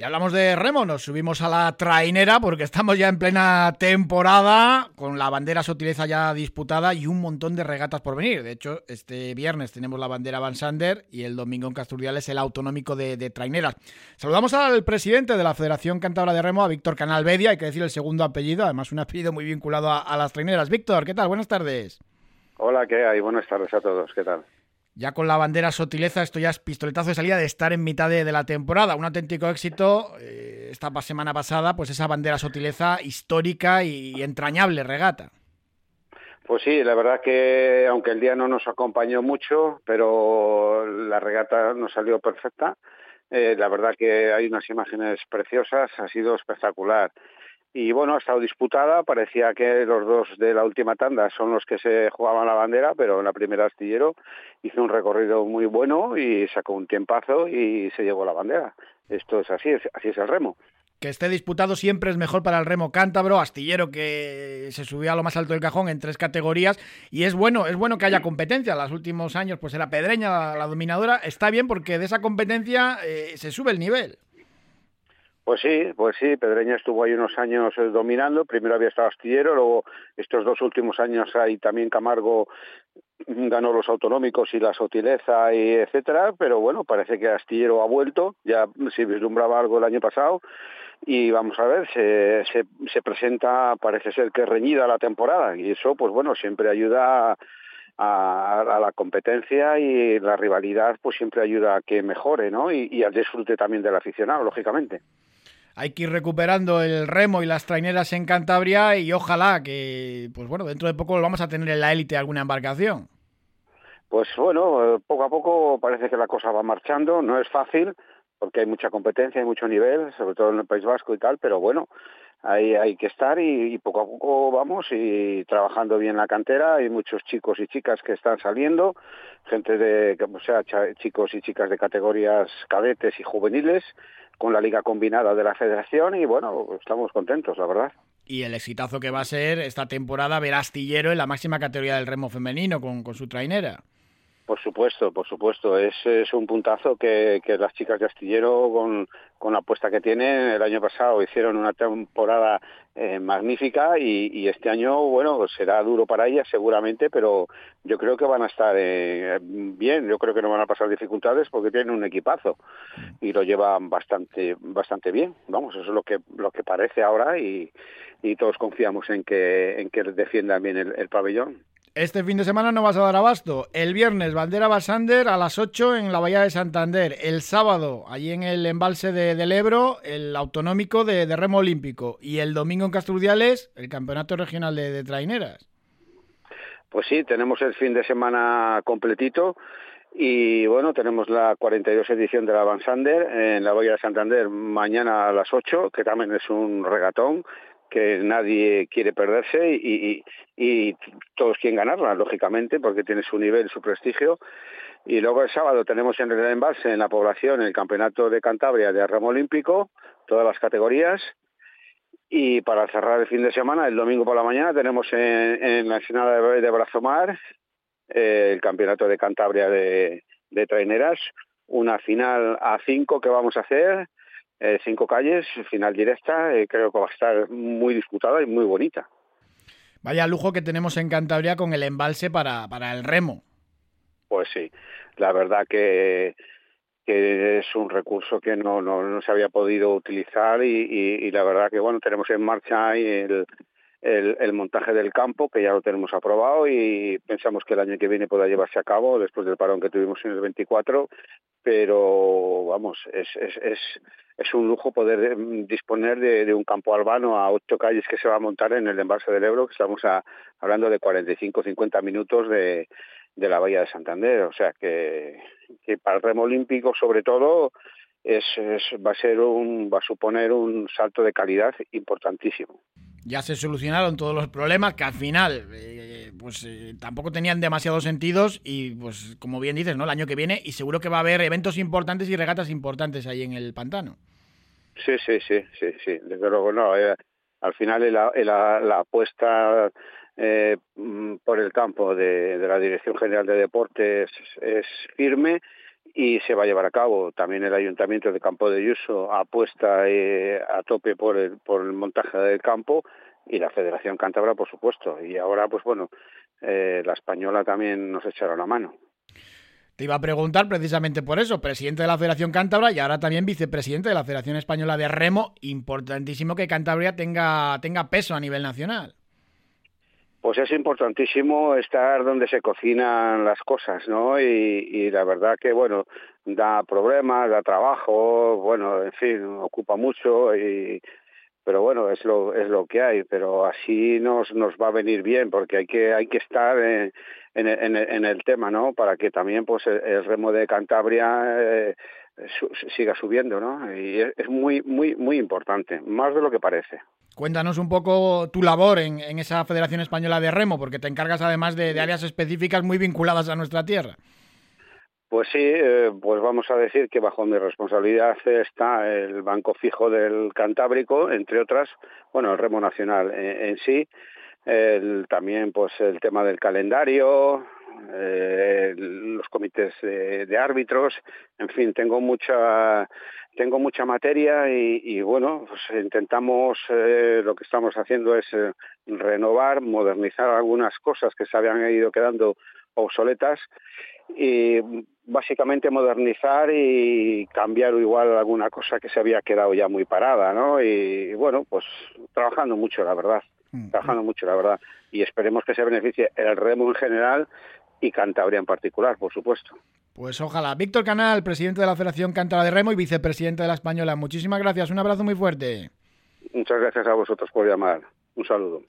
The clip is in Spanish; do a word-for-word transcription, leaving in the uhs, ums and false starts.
Y hablamos de remo, nos subimos a la trainera porque estamos ya en plena temporada, con la bandera Sotileza ya disputada y un montón de regatas por venir. De hecho, este viernes tenemos la bandera Van Sander y el domingo en Casturdiales el autonómico de, de traineras. Saludamos al presidente de la Federación Cántabra de Remo, a Víctor Canalbedia, hay que decir el segundo apellido, además un apellido muy vinculado a, a las traineras. Víctor, ¿qué tal? Buenas tardes. Hola, ¿qué hay? Buenas tardes a todos, ¿qué tal? Ya con la bandera Sotileza, esto ya es pistoletazo de salida de estar en mitad de, de la temporada. Un auténtico éxito. Eh, esta semana pasada, pues esa bandera Sotileza histórica y, y entrañable regata. Pues sí, la verdad que aunque el día no nos acompañó mucho, pero la regata nos salió perfecta. Eh, la verdad que hay unas imágenes preciosas, ha sido espectacular. Y bueno, ha estado disputada, parecía que los dos de la última tanda son los que se jugaban la bandera, pero en la primera Astillero hizo un recorrido muy bueno y sacó un tiempazo y se llevó la bandera. Esto es así, es, así es el remo. Que esté disputado siempre es mejor para el remo cántabro, Astillero que se subió a lo más alto del cajón en tres categorías y es bueno, es bueno que haya competencia. En los últimos años pues era Pedreña la, la dominadora, está bien porque de esa competencia eh, se sube el nivel. Pues sí, pues sí, Pedreña estuvo ahí unos años eh, dominando, primero había estado Astillero, luego estos dos últimos años ahí también Camargo ganó los autonómicos y la Sotileza y etcétera, pero bueno, parece que Astillero ha vuelto, ya se vislumbraba algo el año pasado y vamos a ver, se, se, se presenta, parece ser que reñida la temporada y eso pues bueno, siempre ayuda a, a, a la competencia y la rivalidad pues siempre ayuda a que mejore, ¿no? Y, y al disfrute también del aficionado, lógicamente. Hay que ir recuperando el remo y las traineras en Cantabria y ojalá que, pues bueno, dentro de poco lo vamos a tener en la élite alguna embarcación. Pues bueno, poco a poco parece que la cosa va marchando, no es fácil porque hay mucha competencia, hay mucho nivel, sobre todo en el País Vasco y tal, pero bueno, ahí hay que estar y, y poco a poco vamos y trabajando bien la cantera, hay muchos chicos y chicas que están saliendo, gente de, o sea, chicos y chicas de categorías cadetes y juveniles, con la liga combinada de la federación y bueno, estamos contentos, la verdad. Y el exitazo que va a ser esta temporada ver a Astillero en la máxima categoría del remo femenino con, con su trainera. Por supuesto, por supuesto. Es, es un puntazo que, que las chicas de Astillero, con, con la apuesta que tienen, el año pasado hicieron una temporada eh, magnífica y, y este año, bueno, será duro para ellas seguramente, pero yo creo que van a estar eh, bien. Yo creo que no van a pasar dificultades porque tienen un equipazo y lo llevan bastante bastante bien. Vamos, eso es lo que lo que parece ahora y, y todos confiamos en que en que defiendan bien el, el pabellón. Este fin de semana no vas a dar abasto. El viernes, bandera Van Sander a las ocho en la Bahía de Santander. El sábado, allí en el embalse de, del Ebro, el autonómico de, de remo olímpico. Y el domingo en Casturdiales, el campeonato regional de, de traineras. Pues sí, tenemos el fin de semana completito y bueno, tenemos la cuarenta y dos edición de la Van Sander en la Bahía de Santander mañana a las ocho, que también es un regatón que nadie quiere perderse y, y, y todos quieren ganarla, lógicamente, porque tiene su nivel, su prestigio. Y luego el sábado tenemos en el embalse, en la población, el Campeonato de Cantabria de remo olímpico, todas las categorías. Y para cerrar el fin de semana, el domingo por la mañana, tenemos en, en la Ensenada de, de Brazomar eh, el Campeonato de Cantabria de, de traineras, una final a cinco que vamos a hacer, eh, cinco calles, final directa, eh, creo que va a estar muy disputada y muy bonita. Vaya lujo que tenemos en Cantabria con el embalse para, para el remo. Pues sí, la verdad que, que es un recurso que no, no, no se había podido utilizar y, y, y la verdad que bueno, tenemos en marcha ahí el, el, el montaje del campo, que ya lo tenemos aprobado y pensamos que el año que viene pueda llevarse a cabo después del parón que tuvimos en el veinticuatro, pero vamos, es, es, es, es un lujo poder disponer de, de un campo albano a ocho calles que se va a montar en el embalse del Ebro, que estamos a, hablando de cuarenta y cinco a cincuenta minutos de, de la Bahía de Santander, o sea que, que para el remo olímpico sobre todo es, es, va a ser un, va a suponer un salto de calidad importantísimo. Ya se solucionaron todos los problemas que al final eh, pues eh, tampoco tenían demasiados sentidos y pues como bien dices, ¿no? El año que viene y seguro que va a haber eventos importantes y regatas importantes ahí en el pantano. Sí, sí, sí, sí, sí, desde luego no. Eh, al final la, la, la apuesta eh, por el campo de, de la Dirección General de Deportes es firme y se va a llevar a cabo. También el Ayuntamiento de Campo de Yuso apuesta eh, a tope por el, por el montaje del campo, y la Federación Cántabra, por supuesto. Y ahora, pues bueno, eh, la española también nos echará la mano. Te iba a preguntar precisamente por eso, presidente de la Federación Cántabra y ahora también vicepresidente de la Federación Española de Remo. Importantísimo que Cantabria tenga, tenga peso a nivel nacional. Pues es importantísimo estar donde se cocinan las cosas, ¿no? Y, y la verdad que, bueno, da problemas, da trabajo, bueno, en fin, ocupa mucho, y pero bueno, es lo es lo que hay. Pero así nos nos va a venir bien, porque hay que hay que estar en, en, en, en el tema, ¿no? Para que también, pues, el, el remo de Cantabria eh, su, siga subiendo, ¿no? Y es, es muy muy muy importante, más de lo que parece. Cuéntanos un poco tu labor en, en esa Federación Española de Remo, porque te encargas además de, de áreas específicas muy vinculadas a nuestra tierra. Pues sí, eh, pues vamos a decir que bajo mi responsabilidad está el Banco Fijo del Cantábrico, entre otras, bueno, el remo nacional en, en sí, el, también pues el tema del calendario, eh, los comités de, de árbitros, en fin, tengo mucha tengo mucha materia y, y bueno, pues intentamos, eh, lo que estamos haciendo es eh, renovar, modernizar algunas cosas que se habían ido quedando obsoletas, y básicamente modernizar y cambiar igual alguna cosa que se había quedado ya muy parada, ¿no? Y bueno, pues trabajando mucho, la verdad, trabajando mucho, la verdad, y esperemos que se beneficie el remo en general y Cantabria en particular, por supuesto. Pues ojalá. Víctor Canal, presidente de la Federación Cántabra de Remo y vicepresidente de la Española. Muchísimas gracias, un abrazo muy fuerte. Muchas gracias a vosotros por llamar. Un saludo.